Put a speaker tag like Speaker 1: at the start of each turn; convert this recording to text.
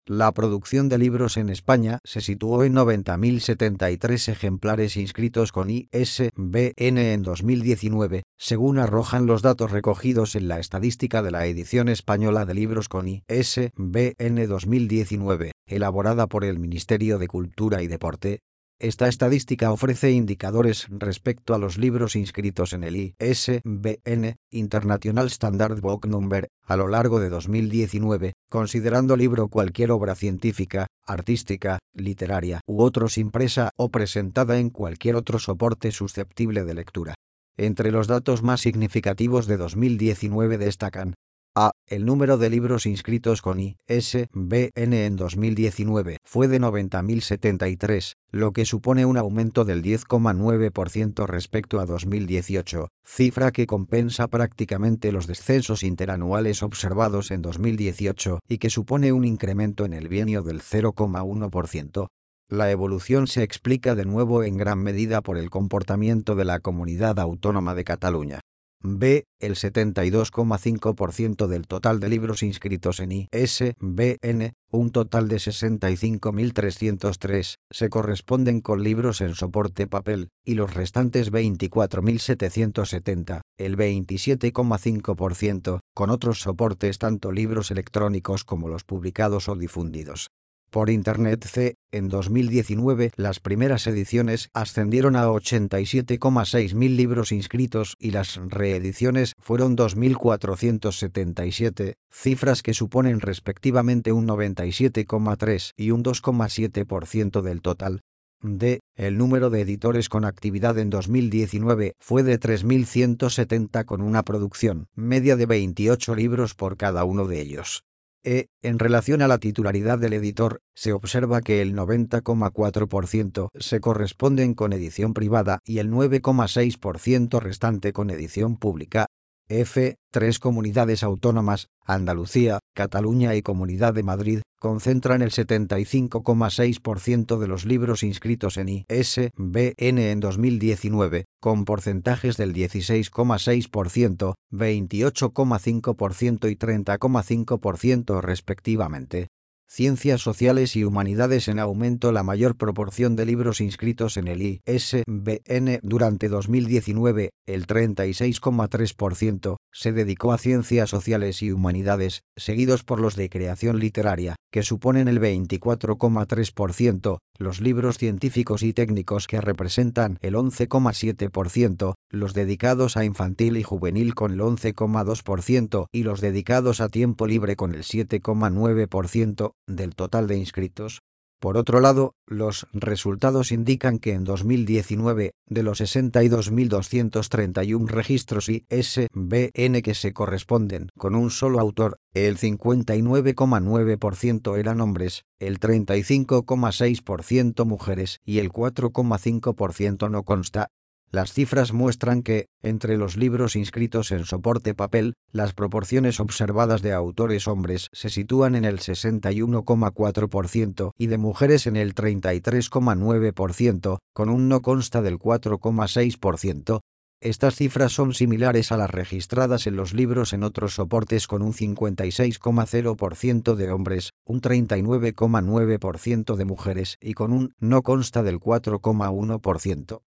Speaker 1: La producción de libros en España se situó en 90.073 ejemplares inscritos con ISBN en 2019, según arrojan los datos recogidos en la estadística de la edición española de libros con ISBN 2019, elaborada por el Ministerio de Cultura y Deporte. Esta estadística ofrece indicadores respecto a los libros inscritos en el ISBN, International Standard Book Number, a lo largo de 2019, considerando libro cualquier obra científica, artística, literaria u otros impresa o presentada en cualquier otro soporte susceptible de lectura. Entre los datos más significativos de 2019 destacan: A. El número de libros inscritos con ISBN en 2019 fue de 90.073, lo que supone un aumento del 10,9% respecto a 2018, cifra que compensa prácticamente los descensos interanuales observados en 2018 y que supone un incremento en el bienio del 0,1%. La evolución se explica de nuevo en gran medida por el comportamiento de la Comunidad Autónoma de Cataluña. B. El 72,5% del total de libros inscritos en ISBN, un total de 65.303, se corresponden con libros en soporte papel, y los restantes 24.770, el 27,5%, con otros soportes tanto libros electrónicos como los publicados o difundidos por Internet. En 2019 las primeras ediciones ascendieron a 87,6 mil libros inscritos y las reediciones fueron 2.477, cifras que suponen respectivamente un 97,3 y un 2,7% del total. D. El número de editores con actividad en 2019 fue de 3.170 con una producción media de 28 libros por cada uno de ellos. En relación a la titularidad del editor, se observa que el 90,4% se corresponden con edición privada y el 9,6% restante con edición pública. F. 3 comunidades autónomas, Andalucía, Cataluña y Comunidad de Madrid, concentran el 75,6% de los libros inscritos en ISBN en 2019, con porcentajes del 16,6%, 28,5% y 30,5% respectivamente. Ciencias sociales y humanidades en aumento. La mayor proporción de libros inscritos en el ISBN durante 2019, el 36,3%, se dedicó a ciencias sociales y humanidades, seguidos por los de creación literaria, que suponen el 24,3%, los libros científicos y técnicos que representan el 11,7%, los dedicados a infantil y juvenil con el 11,2% y los dedicados a tiempo libre con el 7,9% del total de inscritos. Por otro lado, los resultados indican que en 2019, de los 62.231 registros ISBN que se corresponden con un solo autor, el 59,9% eran hombres, el 35,6% mujeres y el 4,5% no consta. Las cifras muestran que, entre los libros inscritos en soporte papel, las proporciones observadas de autores hombres se sitúan en el 61,4% y de mujeres en el 33,9%, con un no consta del 4,6%. Estas cifras son similares a las registradas en los libros en otros soportes, con un 56,0% de hombres, un 39,9% de mujeres y con un no consta del 4,1%.